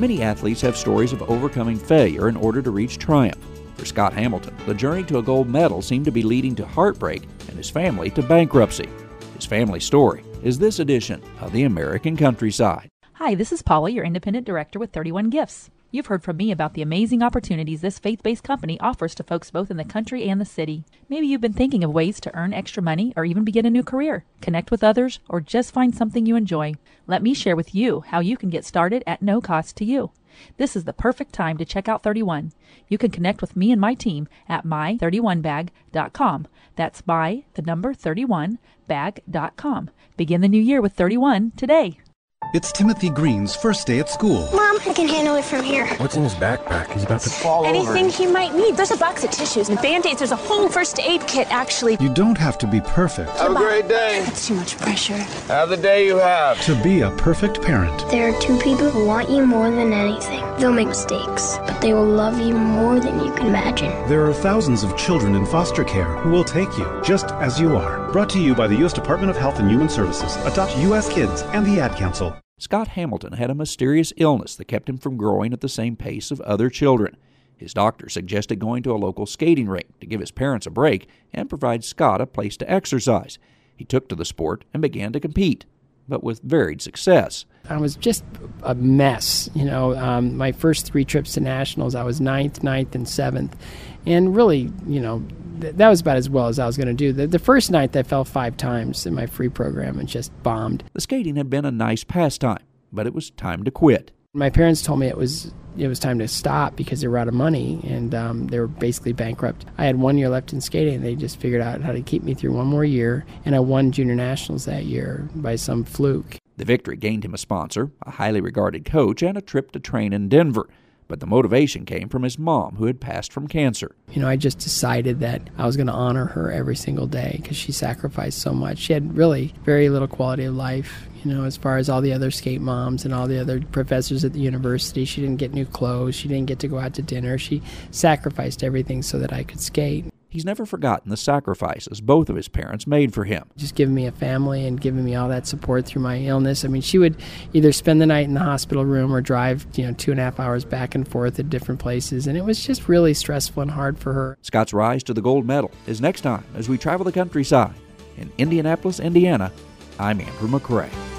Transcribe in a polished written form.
Many athletes have stories of overcoming failure in order to reach triumph. For Scott Hamilton, the journey to a gold medal seemed to be leading to heartbreak and his family to bankruptcy. His family story is this edition of The American Countryside. Hi, this is Paula, your independent director with 31 Gifts. You've heard from me about the amazing opportunities this faith-based company offers to folks both in the country and the city. Maybe you've been thinking of ways to earn extra money or even begin a new career, connect with others, or just find something you enjoy. Let me share with you how you can get started at no cost to you. This is the perfect time to check out 31. You can connect with me and my team at my31bag.com. That's my31bag.com. Begin the new year with 31 today. It's Timothy Green's first day at school. Mom, I can handle it from here. What's in his backpack? He's about to fall over. Anything he might need. There's a box of tissues and Band-Aids. There's a whole first aid kit, actually. You don't have to be perfect Have a great day. That's too much pressure. Have the day you have. to be a perfect parent. There are two people who want you more than anything. They'll make mistakes, but they will love you more than you can imagine. There are thousands of children in foster care who will take you just as you are. Brought to you by the U.S. Department of Health and Human Services, Adopt U.S. Kids, and the Ad Council. Scott Hamilton had a mysterious illness that kept him from growing at the same pace of other children. His doctor suggested going to a local skating rink to give his parents a break and provide Scott a place to exercise. He took to the sport and began to compete, but with varied success. I was just a mess. My first 3 trips to nationals, I was 9th, and 7th. And really, that was about as well as I was going to do. The first night, I fell 5 times in my free program and just bombed. The skating had been a nice pastime, but it was time to quit. My parents told me it was time to stop because they were out of money and they were basically bankrupt. I had 1 year left in skating. They just figured out how to keep me through 1 more year, and I won junior nationals that year by some fluke. The victory gained him a sponsor, a highly regarded coach, and a trip to train in Denver. But the motivation came from his mom, who had passed from cancer. I just decided that I was going to honor her every single day because she sacrificed so much. She had really very little quality of life, as far as all the other skate moms and all the other professors at the university. She didn't get new clothes. She didn't get to go out to dinner. She sacrificed everything so that I could skate. He's never forgotten the sacrifices both of his parents made for him. Just giving me a family and giving me all that support through my illness. I mean, she would either spend the night in the hospital room or drive, 2.5 hours back and forth at different places. And it was just really stressful and hard for her. Scott's rise to the gold medal is next time as we travel the countryside. In Indianapolis, Indiana, I'm Andrew McCrae.